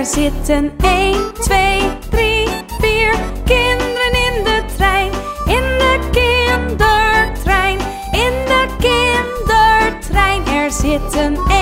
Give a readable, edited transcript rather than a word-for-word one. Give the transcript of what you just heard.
Er zitten 1, 2, 3, 4 kinderen in de trein. In de kindertrein, in de kindertrein. Er zitten